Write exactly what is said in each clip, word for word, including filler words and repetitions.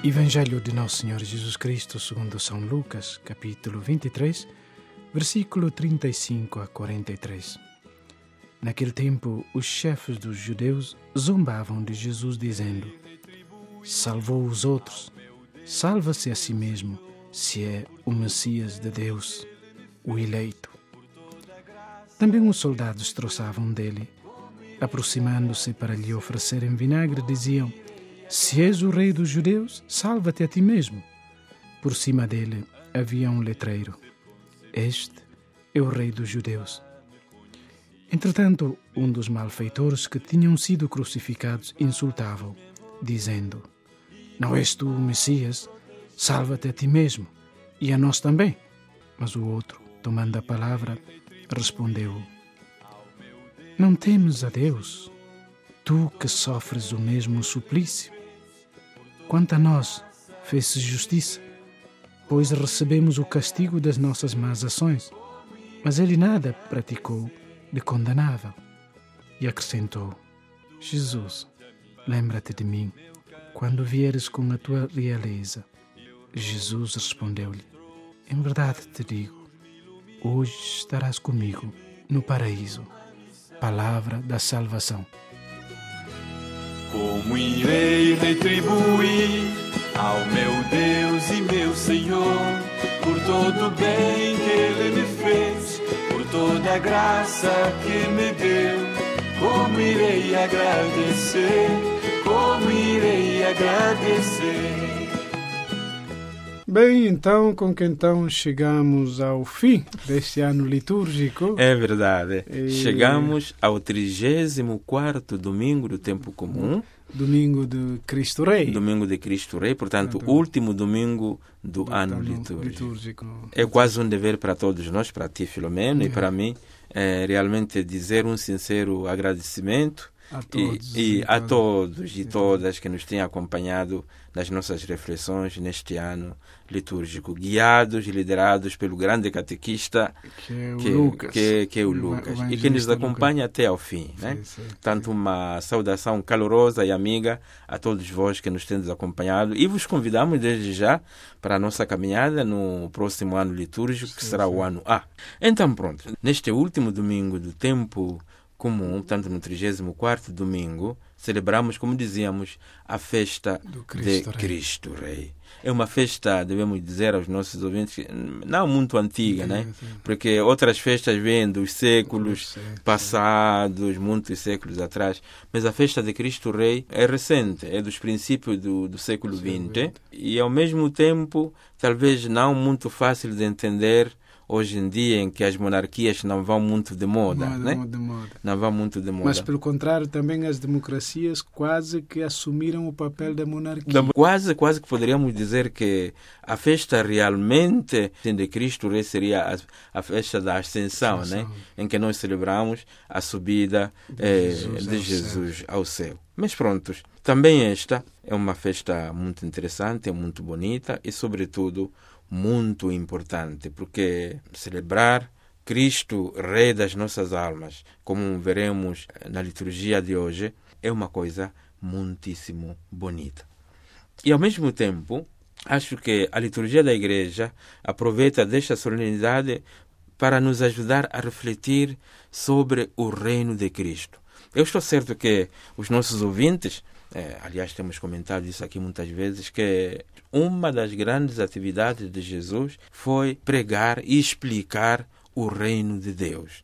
Evangelho de Nosso Senhor Jesus Cristo segundo São Lucas, capítulo vinte e três, versículo trinta e cinco a quarenta e três. Naquele tempo, os chefes dos judeus zombavam de Jesus, dizendo: salvou os outros, salva-se a si mesmo, se é o Messias de Deus, o eleito. Também os soldados troçavam dele. Aproximando-se para lhe oferecerem vinagre, diziam: se és o rei dos judeus, salva-te a ti mesmo. Por cima dele havia um letreiro: este é o rei dos judeus. Entretanto, um dos malfeitores que tinham sido crucificados insultava-o, dizendo: não és tu o Messias? Salva-te a ti mesmo e a nós também. Mas o outro, tomando a palavra, respondeu: não temes a Deus, tu que sofres o mesmo suplício? Quanto a nós, fez-se justiça, pois recebemos o castigo das nossas más ações, mas ele nada praticou de condenável. E acrescentou: Jesus, lembra-te de mim quando vieres com a tua realeza. Jesus respondeu-lhe: em verdade te digo, hoje estarás comigo no paraíso. Palavra da salvação. Como irei retribuir ao meu Deus e meu Senhor por todo o bem que Ele me fez, por toda a graça que me deu? Como irei agradecer? Como irei agradecer? Bem, então, com que então chegamos ao fim deste ano litúrgico. É verdade. E... chegamos ao trigésimo quarto domingo do tempo comum. Domingo de Cristo Rei. Domingo de Cristo Rei, portanto, do... último domingo do, do ano, ano litúrgico. litúrgico. É quase um dever para todos nós, para ti, Filomeno, é. e para mim, é realmente dizer um sincero agradecimento a todos e, e, e a todos e todas que nos têm acompanhado nas nossas reflexões neste ano litúrgico, guiados e liderados pelo grande catequista que é o que, Lucas, que, que é o Lucas e que nos acompanha Lucas. Até ao fim. Né? Sim, sim, Tanto sim. uma saudação calorosa e amiga a todos vós que nos tendes acompanhado e vos convidamos desde já para a nossa caminhada no próximo ano litúrgico, que sim, será sim. o ano A. Então pronto, neste último domingo do tempo comum, portanto no trigésimo quarto domingo, celebramos, como dizíamos, a festa Cristo de Rei. Cristo Rei. É uma festa, devemos dizer aos nossos ouvintes, não muito antiga, sim, né? Sim. Porque outras festas vêm dos séculos sim, passados, sim. muitos séculos atrás, mas a festa de Cristo Rei é recente, é dos princípios do, do século vinte e, ao mesmo tempo, talvez não muito fácil de entender hoje em dia, em que as monarquias não vão muito de moda, moda, né? de moda. Não vão muito de moda. Mas, pelo contrário, também as democracias quase que assumiram o papel da monarquia. Quase, quase que poderíamos dizer que a festa realmente de Cristo Rei seria a, a festa da Ascensão, Ascensão. Né? Em que nós celebramos a subida de eh, Jesus, de ao, Jesus céu. ao céu. Mas prontos, também esta é uma festa muito interessante, muito bonita e, sobretudo, muito importante, porque celebrar Cristo, Rei das nossas almas, como veremos na liturgia de hoje, é uma coisa muitíssimo bonita. E, ao mesmo tempo, acho que a liturgia da Igreja aproveita desta solenidade para nos ajudar a refletir sobre o reino de Cristo. Eu estou certo que os nossos ouvintes, É, aliás, temos comentado isso aqui muitas vezes, que uma das grandes atividades de Jesus foi pregar e explicar o reino de Deus.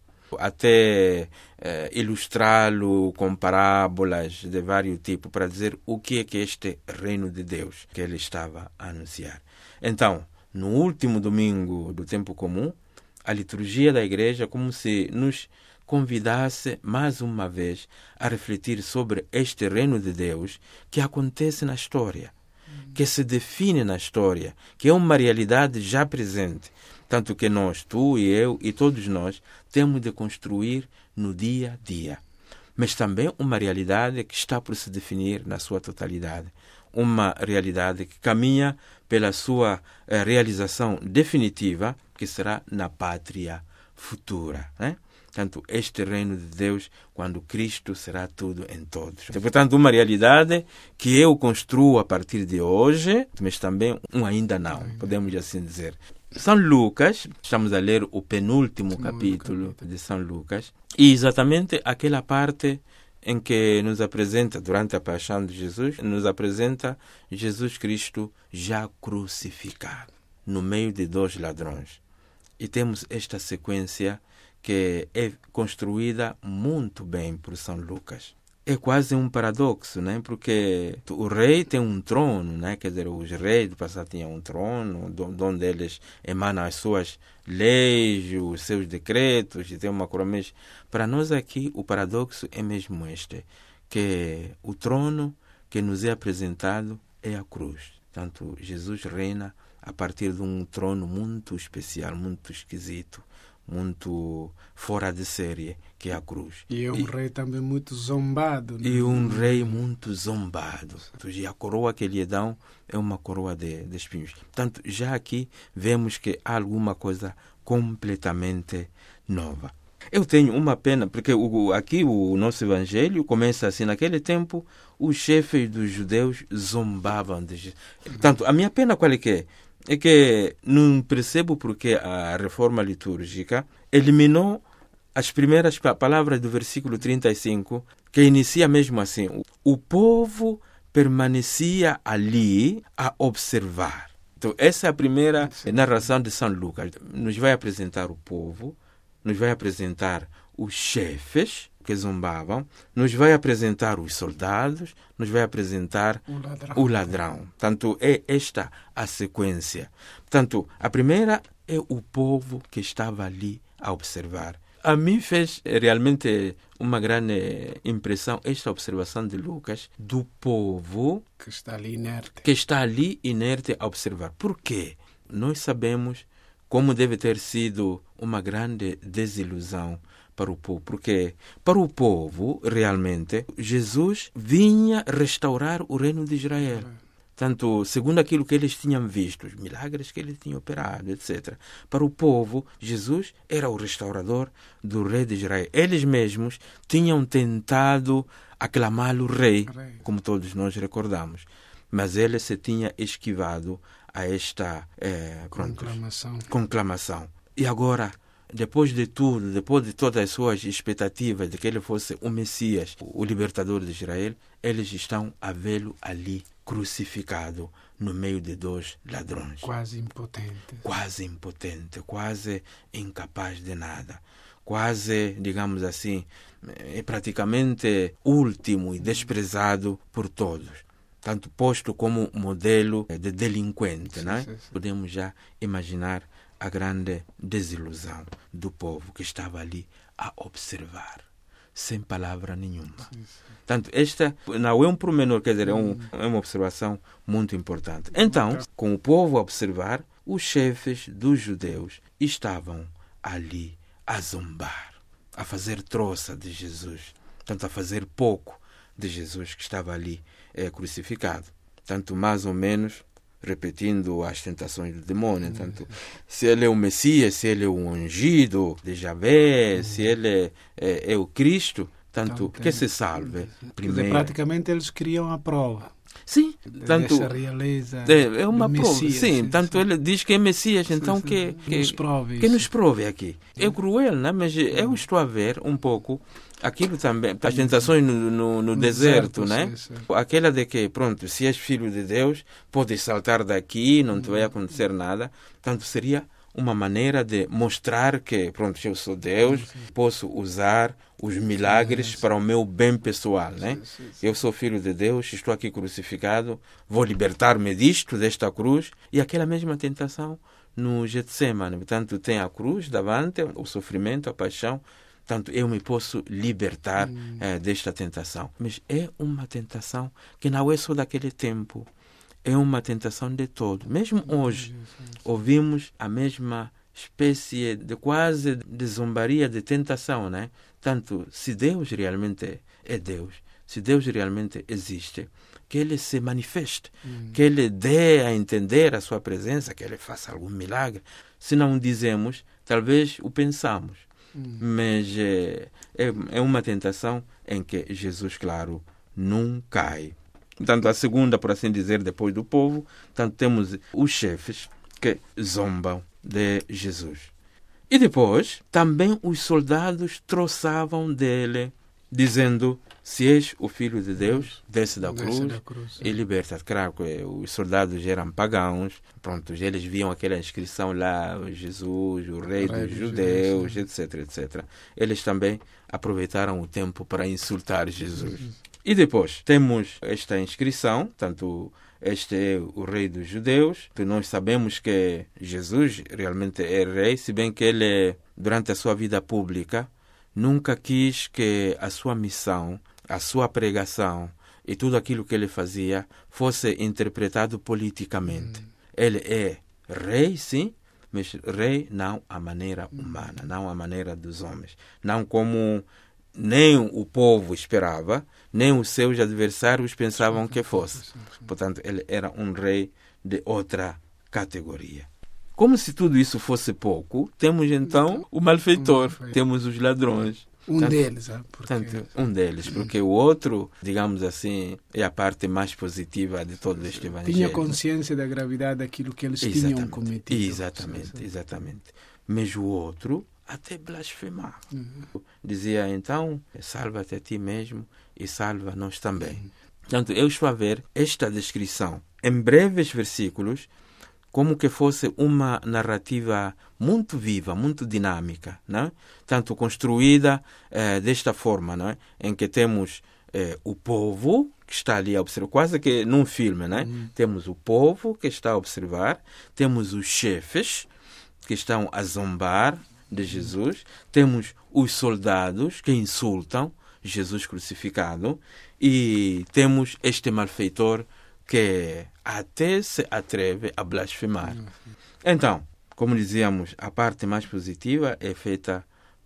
Até é, ilustrá-lo com parábolas de vários tipos para dizer o que é que este reino de Deus que ele estava a anunciar. Então, no último domingo do tempo comum, a liturgia da Igreja como se nos convidasse mais uma vez a refletir sobre este reino de Deus que acontece na história, que se define na história, que é uma realidade já presente, tanto que nós, tu e eu e todos nós, temos de construir no dia a dia. Mas também uma realidade que está por se definir na sua totalidade, uma realidade que caminha pela sua eh, realização definitiva, que será na pátria futura, né? Portanto, este reino de Deus, quando Cristo será tudo em todos. Portanto, uma realidade que eu construo a partir de hoje, mas também um ainda não, podemos assim dizer. São Lucas, estamos a ler o penúltimo capítulo de São Lucas, e exatamente aquela parte em que nos apresenta, durante a paixão de Jesus, nos apresenta Jesus Cristo já crucificado, no meio de dois ladrões. E temos esta sequência que é construída muito bem por São Lucas. É quase um paradoxo, né? Porque o rei tem um trono, né? Quer dizer, os reis do passado tinham um trono, onde eles emanam as suas leis, os seus decretos, e tem uma coroa. Mas para nós aqui, o paradoxo é mesmo este, que o trono que nos é apresentado é a cruz. Portanto, Jesus reina a partir de um trono muito especial, muito esquisito, muito fora de série, que é a cruz. E é um e, rei também muito zombado. Né? E um rei muito zombado. E a coroa que lhe dão é uma coroa de, de espinhos. Portanto, já aqui vemos que há alguma coisa completamente nova. Eu tenho uma pena, porque o, aqui o nosso evangelho começa assim: naquele tempo, os chefes dos judeus zombavam de Jesus. Portanto, a minha pena qual é que é? É que não percebo porque a reforma litúrgica eliminou as primeiras palavras do versículo trinta e cinco, que inicia mesmo assim: o povo permanecia ali a observar. Então, essa é a primeira narração de São Lucas. Nos vai apresentar o povo, nos vai apresentar os chefes que zombavam, nos vai apresentar os soldados, nos vai apresentar o ladrão. o ladrão. Portanto, é esta a sequência. Portanto, a primeira é o povo que estava ali a observar. A mim fez realmente uma grande impressão esta observação de Lucas do povo que está ali inerte, que está ali inerte a observar. Por quê? Nós sabemos como deve ter sido uma grande desilusão para o povo, porque para o povo, realmente, Jesus vinha restaurar o reino de Israel. Tanto segundo aquilo que eles tinham visto, os milagres que ele tinha operado, etcétera. Para o povo, Jesus era o restaurador do rei de Israel. Eles mesmos tinham tentado aclamá-lo rei, como todos nós recordamos. Mas ele se tinha esquivado a esta é, conclamação. conclamação. E agora, depois de tudo, depois de todas as suas expectativas de que ele fosse o Messias, o libertador de Israel, eles estão a vê-lo ali crucificado no meio de dois ladrões. Quase impotente. Quase impotente, quase incapaz de nada. Quase, digamos assim, é praticamente último e desprezado por todos. Tanto posto como modelo de delinquente, sim, né? sim, sim. Podemos já imaginar a grande desilusão do povo que estava ali a observar, sem palavra nenhuma. Sim, sim. Portanto, esta não é um pormenor, quer dizer, é, um, é uma observação muito importante. Então, com o povo a observar, os chefes dos judeus estavam ali a zombar, a fazer troça de Jesus, portanto, a fazer pouco de Jesus que estava ali é, crucificado. Tanto mais ou menos repetindo as tentações do demônio. Tanto, se ele é o Messias, se ele é o ungido de Javé, se ele é, é, é o Cristo, tanto que se salve. Primeiro. Praticamente eles queriam a prova. Sim, tanto realeza é, é uma prova. Messias, sim, sim, tanto sim. ele diz que é Messias, então sim, sim. que que nos prove, que nos prove aqui. É cruel, né? Mas eu estou a ver um pouco aquilo também, as tentações no, no, no deserto, deserto, né? Sim, sim. Aquela de que, pronto, se és filho de Deus, podes saltar daqui, não te vai acontecer nada. Portanto, seria uma maneira de mostrar que, pronto, eu sou Deus, sim, sim. posso usar os milagres sim, sim. para o meu bem pessoal, né? Sim, sim, sim. Eu sou filho de Deus, estou aqui crucificado, vou libertar-me disto, desta cruz. E aquela mesma tentação no Getsemane. Portanto, tem a cruz davante, o sofrimento, a paixão. Portanto, eu me posso libertar hum. é, desta tentação. Mas é uma tentação que não é só daquele tempo. É uma tentação de todo. Mesmo hoje, ouvimos a mesma espécie de quase de zombaria, de tentação, né? Tanto, se Deus realmente é Deus, se Deus realmente existe, que Ele se manifeste, hum. que Ele dê a entender a sua presença, que Ele faça algum milagre. Se não dizemos talvez o pensamos, Hum. mas é, é, é uma tentação em que Jesus, claro, não cai. Portanto, a segunda, por assim dizer, depois do povo, portanto, temos os chefes que zombam de Jesus. E depois, também os soldados troçavam dele, dizendo: se és o Filho de Deus, desce da Desce cruz, da cruz, e liberta-te. Claro que os soldados eram pagãos, pronto, eles viam aquela inscrição lá, Jesus, o rei, O rei dos dos judeus, judeus, etc, etcétera. Eles também aproveitaram o tempo para insultar Jesus. E depois temos esta inscrição, tanto este é o rei dos judeus. Nós sabemos que Jesus realmente é rei, se bem que ele, durante a sua vida pública, nunca quis que a sua missão, a sua pregação e tudo aquilo que ele fazia fosse interpretado politicamente. Hum. Ele é rei, sim, mas rei não à maneira humana, não à maneira dos homens. Não como nem o povo esperava, nem os seus adversários pensavam que fosse. Portanto, ele era um rei de outra categoria. Como se tudo isso fosse pouco, temos então o malfeitor, temos os ladrões. Um Portanto, deles, ah, porque... Portanto, um deles, porque o outro, digamos assim, é a parte mais positiva de todo este evangelho. Tinha consciência da gravidade daquilo que eles exatamente, tinham cometido. Exatamente, sim, sim. exatamente. Mas o outro até blasfemava. Uhum. Dizia então: salva-te a ti mesmo e salva nós também. Uhum. Portanto, eu estou a ver esta descrição em breves versículos, como que fosse uma narrativa muito viva, muito dinâmica, né? Tanto construída eh, desta forma, né? Em que temos eh, o povo que está ali a observar, quase que num filme, né? Uhum. Temos o povo que está a observar, temos os chefes que estão a zombar de Jesus, uhum. temos os soldados que insultam Jesus crucificado e temos este malfeitor que até se atreve a blasfemar. Então, como dizíamos, a parte mais positiva é feita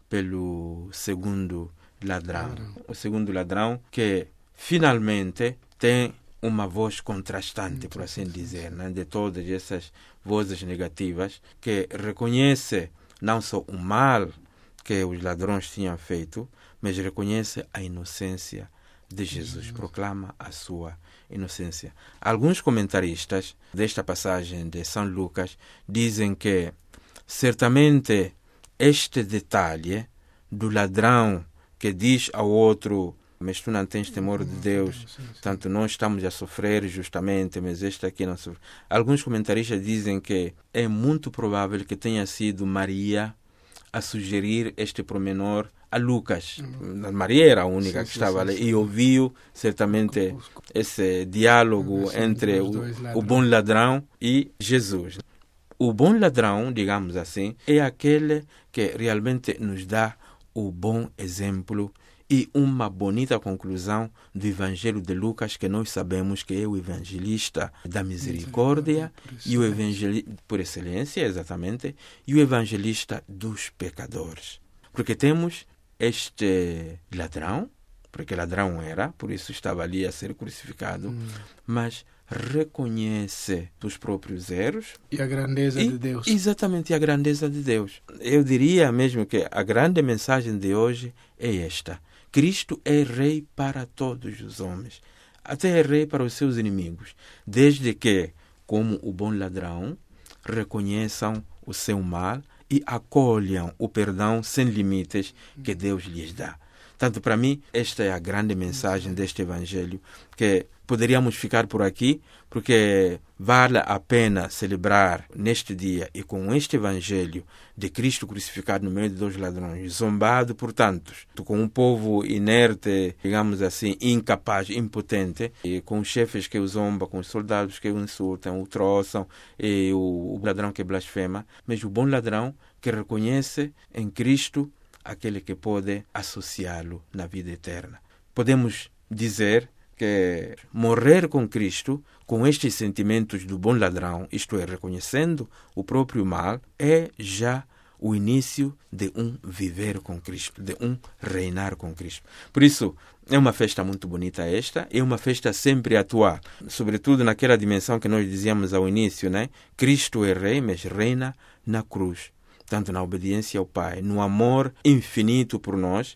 pelo segundo ladrão. O segundo ladrão que finalmente tem uma voz contrastante, por assim dizer, né, de todas essas vozes negativas, que reconhece não só o mal que os ladrões tinham feito, mas reconhece a inocência de Jesus, proclama a sua inocência. Alguns comentaristas desta passagem de São Lucas dizem que certamente este detalhe do ladrão que diz ao outro: mas tu não tens temor de Deus, tanto nós estamos a sofrer justamente, mas este aqui não sofre. Alguns comentaristas dizem que é muito provável que tenha sido Maria a sugerir este pormenor a Lucas. Uhum. Maria era a única sim, que estava sim, ali sim. e ouviu certamente esse diálogo sim, entre o, o bom ladrão e Jesus. O bom ladrão, digamos assim, é aquele que realmente nos dá o bom exemplo e uma bonita conclusão do Evangelho de Lucas, que nós sabemos que é o evangelista da misericórdia e o evangelista por excelência, exatamente, e o evangelista dos pecadores. Porque temos este ladrão, porque ladrão era, por isso estava ali a ser crucificado, hum. mas reconhece os próprios erros. E a grandeza e, de Deus. Exatamente, a grandeza de Deus. Eu diria mesmo que a grande mensagem de hoje é esta: Cristo é rei para todos os homens, até é rei para os seus inimigos, desde que, como o bom ladrão, reconheçam o seu mal e acolham o perdão sem limites que Deus lhes dá. Tanto para mim, esta é a grande mensagem deste Evangelho, que poderíamos ficar por aqui, porque vale a pena celebrar neste dia e com este Evangelho de Cristo crucificado no meio de dois ladrões, zombado por tantos, com um povo inerte, digamos assim, incapaz, impotente, e com os chefes que o zombam, com os soldados que o insultam, o troçam, e o, o ladrão que blasfema, mas o bom ladrão que reconhece em Cristo aquele que pode associá-lo na vida eterna. Podemos dizer que morrer com Cristo, com estes sentimentos do bom ladrão, isto é, reconhecendo o próprio mal, é já o início de um viver com Cristo, de um reinar com Cristo. Por isso, é uma festa muito bonita esta, é uma festa sempre atual, sobretudo naquela dimensão que nós dizíamos ao início, né? Cristo é rei, mas reina na cruz. tanto na obediência ao Pai, no amor infinito por nós,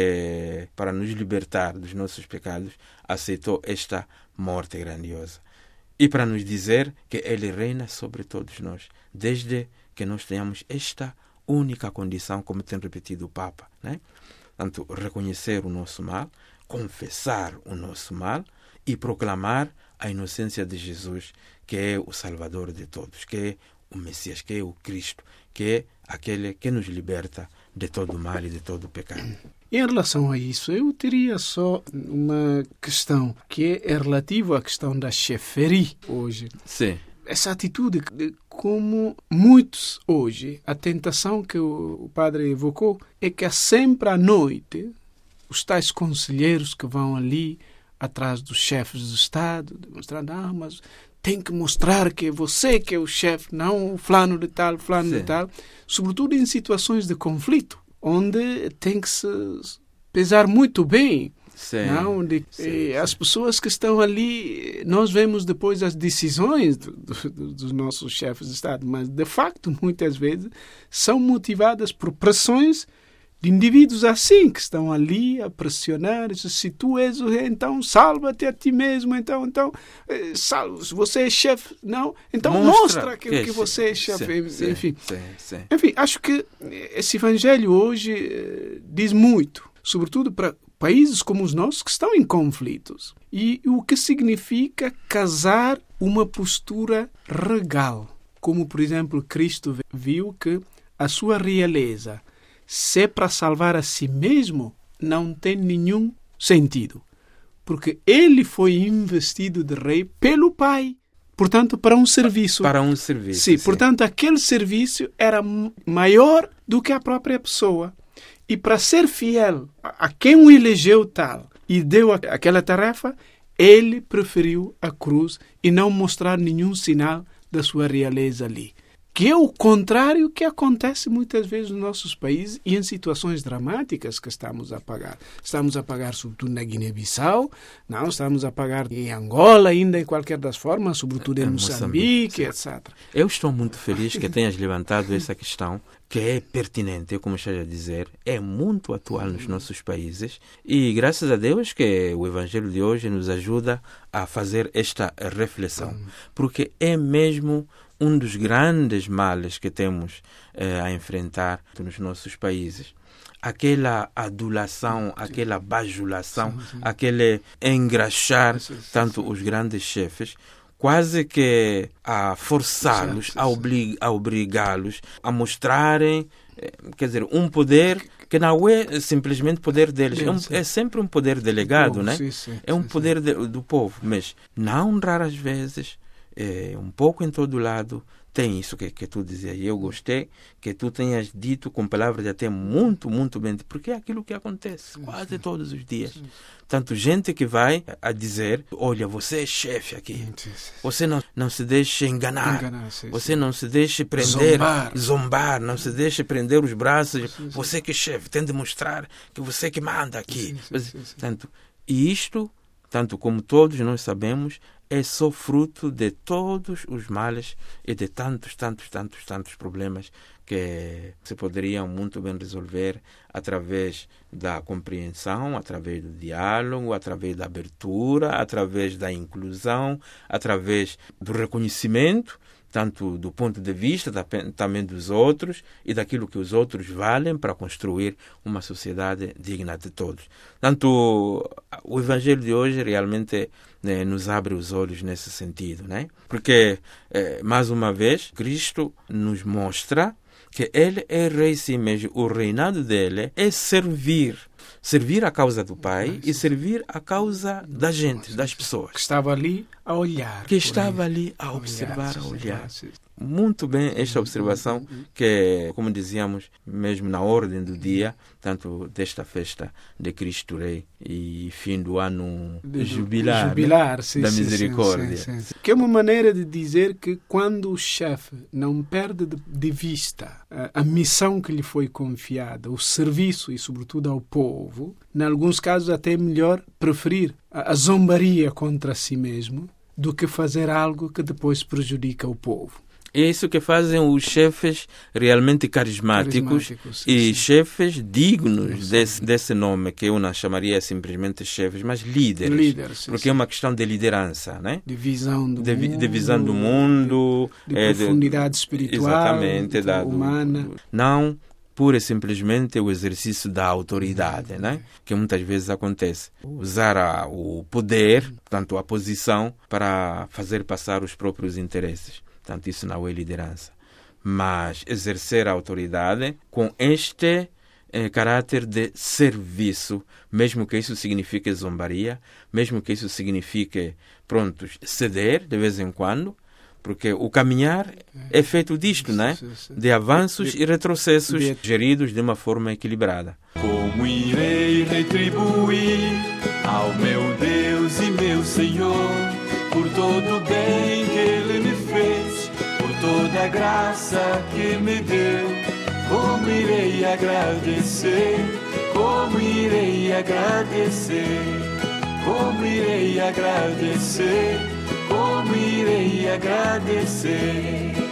que para nos libertar dos nossos pecados, aceitou esta morte grandiosa. E para nos dizer que Ele reina sobre todos nós, desde que nós tenhamos esta única condição, como tem repetido o Papa, né? Tanto reconhecer o nosso mal, confessar o nosso mal e proclamar a inocência de Jesus, que é o Salvador de todos, que é o Messias, que é o Cristo, que é aquele que nos liberta de todo o mal e de todo o pecado. Em relação a isso, eu teria só uma questão que é relativa à questão da chefferie hoje. Sim. Essa atitude, como muitos hoje, a tentação que o padre evocou é que sempre à noite os tais conselheiros que vão ali atrás dos chefes do Estado, demonstrando, ah, mas tem que mostrar que é você que é o chefe, não o fulano de tal, fulano Sim. de tal, sobretudo em situações de conflito, onde tem que se pesar muito bem. Sim. Não, de, Sim, as sim. pessoas que estão ali, nós vemos depois as decisões do, do, dos nossos chefes de Estado, mas de facto muitas vezes são motivadas por pressões de indivíduos assim, que estão ali a pressionar, se tu és o rei, então salva-te a ti mesmo, então, então salva, se você é chefe, não, então mostra, mostra que, que, que você é chefe, sim, enfim. Sim, sim. Enfim, acho que esse evangelho hoje eh, diz muito, sobretudo para países como os nossos que estão em conflitos. E o que significa casar uma postura regal, como por exemplo Cristo viu que a sua realeza, se é para salvar a si mesmo, não tem nenhum sentido. Porque ele foi investido de rei pelo Pai. Portanto, para um serviço. Para um serviço. Sim, sim. Portanto, aquele serviço era maior do que a própria pessoa. E para ser fiel a quem o elegeu tal e deu aquela tarefa, ele preferiu a cruz e não mostrar nenhum sinal da sua realeza ali. Que é o contrário que acontece muitas vezes nos nossos países e em situações dramáticas que estamos a pagar. Estamos a pagar sobretudo na Guiné-Bissau, não, estamos a pagar em Angola ainda em qualquer das formas, sobretudo em é, Moçambique, Moçambique etcétera. Eu estou muito feliz que tenhas levantado essa questão, que é pertinente, eu comecei a dizer, é muito atual nos nossos países e graças a Deus que o Evangelho de hoje nos ajuda a fazer esta reflexão, porque é mesmo um dos grandes males que temos eh, a enfrentar nos nossos países. Aquela adulação, sim, aquela bajulação, sim, sim. aquele engraxar sim, sim, tanto sim. os grandes chefes, quase que a forçá-los, sim, sim, a, oblig, a obrigá-los a mostrarem, eh, quer dizer, um poder que não é simplesmente poder deles, sim, é, um, é sempre um poder delegado, povo, né? Sim, sim, é um sim, poder sim. De, do povo, mas não raras vezes, é, um pouco em todo lado, tem isso que, que tu dizias. E eu gostei que tu tenhas dito com palavras até muito, muito bem, porque é aquilo que acontece sim, quase sim. todos os dias. Sim. Tanto gente que vai a dizer, olha, você é chefe aqui, sim, sim. você não, não se deixe enganar, enganar sim, você sim. não se deixe prender, zombar, zombar não se deixe prender os braços, sim, sim. você que é chefe, tem de mostrar que você que manda aqui. Sim, sim, Mas, sim, sim. Tanto, e isto, tanto como todos nós sabemos, é só fruto de todos os males e de tantos, tantos, tantos, tantos problemas que se poderiam muito bem resolver através da compreensão, através do diálogo, através da abertura, através da inclusão, através do reconhecimento, tanto do ponto de vista da, também dos outros e daquilo que os outros valem para construir uma sociedade digna de todos. Tanto o Evangelho de hoje realmente né, nos abre os olhos nesse sentido, né? Porque, eh, mais uma vez, Cristo nos mostra que Ele é rei sim mesmo. O reinado dele é servir. Servir a causa do Pai e servir a causa da gente, das pessoas. Que estava ali a olhar. Que estava ali a observar, a olhar. Muito bem esta observação que, como dizíamos, mesmo na ordem do dia, tanto desta festa de Cristo Rei e fim do ano de, jubilar, jubilar né? sim, da sim, misericórdia. Sim, sim, sim. Que é uma maneira de dizer que quando o chefe não perde de, de vista a, a missão que lhe foi confiada, o serviço e sobretudo ao povo, em alguns casos até é melhor preferir a, a zombaria contra si mesmo do que fazer algo que depois prejudica o povo. É isso que fazem os chefes realmente carismáticos, Carismáticos, sim, e sim. chefes dignos desse, desse nome, que eu não chamaria simplesmente chefes, mas líderes. Líderes, sim, porque sim. é uma questão de liderança, né? De visão do De, vi- mundo. de visão do mundo. De, de é, profundidade espiritual. Exatamente. Da, do- humana. do- não pura e simplesmente o exercício da autoridade, né? Que muitas vezes acontece. Usar a, o poder, portanto a posição, para fazer passar os próprios interesses. Portanto, isso não é liderança. Mas exercer a autoridade com este eh, caráter de serviço, mesmo que isso signifique zombaria, mesmo que isso signifique, pronto, ceder de vez em quando, porque o caminhar é feito disto, né? De avanços e retrocessos geridos de uma forma equilibrada. Como irei retribuir ao meu Deus e meu Senhor por todo o bem que Ele me fez, por toda a graça que me deu? Como irei agradecer? Como irei agradecer? Como irei agradecer? Como irei agradecer?